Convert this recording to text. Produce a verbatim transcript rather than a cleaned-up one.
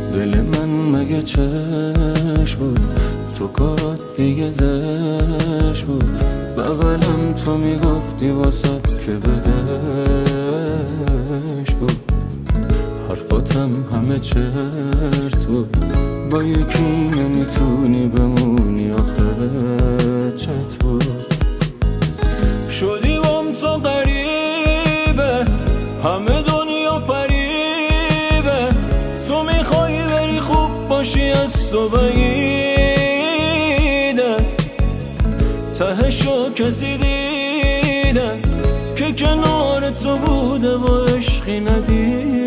دل من مگه چش بود، تو کارات دیگه زش بود. بغلم تو میگفتی واسه که بدش بود. حرفاتم همه چرت بود، با یکی نمیتونی بمونی آخه چت بود. شدی بام تو غریبه، همه دنیا فریبه. تو میخوای بری خوب باشی از تو بعیده. تهشو کسی دیده که کنار تو بوده و عشقی ندیده.